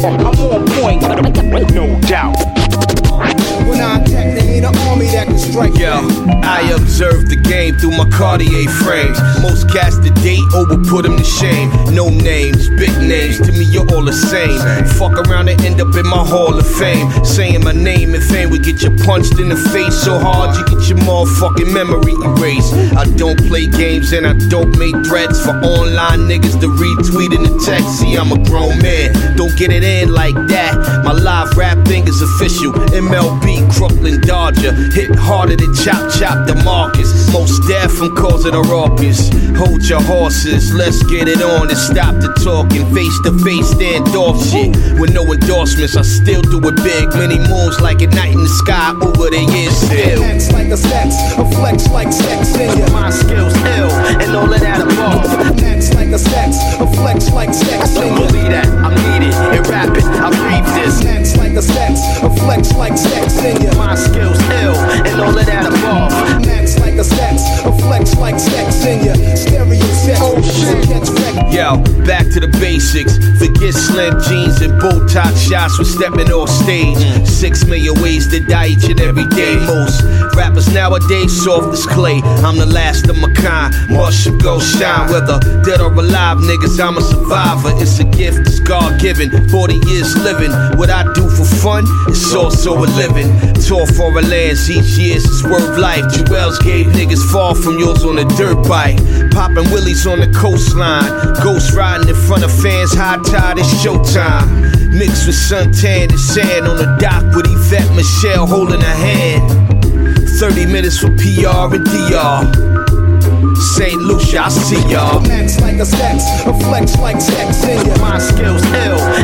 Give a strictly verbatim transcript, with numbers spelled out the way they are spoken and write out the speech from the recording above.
I'm on point, no doubt. When I attack, there ain't an army that can strike. Yo, I observe the game through my Cartier frames. Most cats to date over put them to shame. No names, big names, to me you're all the same. Fuck around and end up in my hall of fame. Saying my name and fame would get you punched in the face so hard you get your motherfucking memory erased. I don't play games and I don't make threats for online niggas to retweet in the text. See, I'm a grown man, don't get it in like that. My live rap thing is official. M L B, Crooklyn Dodger, hit harder than Chop Chop the Marcus. Most deaf from causing a raucous. Hold your horses, let's get it on and stop the talking. Face to face, stand off shit. With no endorsements, I still do it big. Many moves like a night in the sky over the years still. Max like a sex, a flex like sex in ya. My skills ill, and all of that above. Max like a sex, a flex like sex in ya. Believe that, I'm needed and rapping, I breathe this. Max like a sex, a flex like sex in ya. My skills ill, and all of that above. Max like a sex, a flex like sex in ya. Stereo sex, oh shit. Catch wreck. Yo, back to the basics. Forget slim jeans and bow tie shots when stepping off stage. Six million ways to die each and every day. Most rappers nowadays soft as clay. I'm the last of my kind, must go shine. Whether dead or alive, niggas, I'm a survivor. It's a gift, it's God given. Forty years living, what I do for fun, it's also a living. Tour foreign lands, each year's it's worth life. Jewels gave niggas far from yours on a dirt bike. Popping willies on the coastline. Ghost riding in front of fans, high tide, it's showtime. Mixed with suntan and sand on the dock with Yvette Michelle holding her hand. Thirty minutes for P R and D R. Saint Lucia, I see y'all. Max like a sex, a flex like sex in ya. My skills ill,